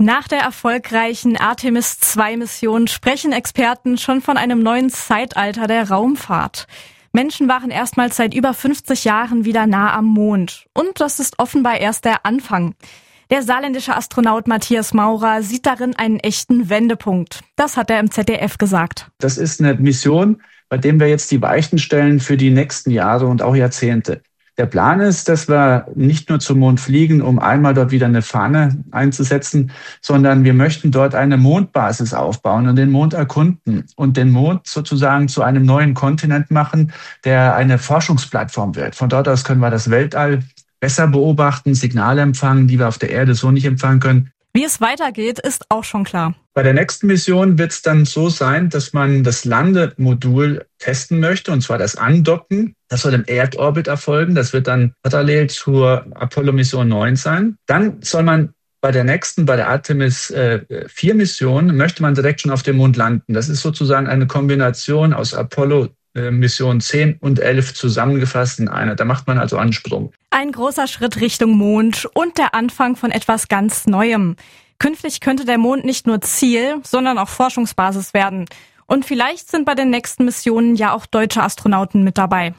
Nach der erfolgreichen Artemis-II-Mission sprechen Experten schon von einem neuen Zeitalter der Raumfahrt. Menschen waren erstmals seit über 50 Jahren wieder nah am Mond. Und das ist offenbar erst der Anfang. Der saarländische Astronaut Matthias Maurer sieht darin einen echten Wendepunkt. Das hat er im ZDF gesagt. Das ist eine Mission, bei der wir jetzt die Weichen stellen für die nächsten Jahre und auch Jahrzehnte. Der Plan ist, dass wir nicht nur zum Mond fliegen, um einmal dort wieder eine Fahne einzusetzen, sondern wir möchten dort eine Mondbasis aufbauen und den Mond erkunden und den Mond sozusagen zu einem neuen Kontinent machen, der eine Forschungsplattform wird. Von dort aus können wir das Weltall besser beobachten, Signale empfangen, die wir auf der Erde so nicht empfangen können. Wie es weitergeht, ist auch schon klar. Bei der nächsten Mission wird es dann so sein, dass man das Landemodul testen möchte, und zwar das Andocken. Das soll im Erdorbit erfolgen. Das wird dann parallel zur Apollo-Mission 9 sein. Dann soll man bei der Artemis 4 Mission, möchte man direkt schon auf dem Mond landen. Das ist sozusagen eine Kombination aus Apollo Mission 10 und 11 zusammengefasst in einer. Da macht man also Ansprung. Ein großer Schritt Richtung Mond und der Anfang von etwas ganz Neuem. Künftig könnte der Mond nicht nur Ziel, sondern auch Forschungsbasis werden. Und vielleicht sind bei den nächsten Missionen ja auch deutsche Astronauten mit dabei.